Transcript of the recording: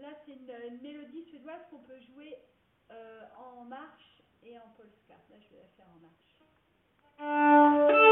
là c'est une mélodie suédoise qu'on peut jouer en marche et en polska. Là je vais la faire en marche.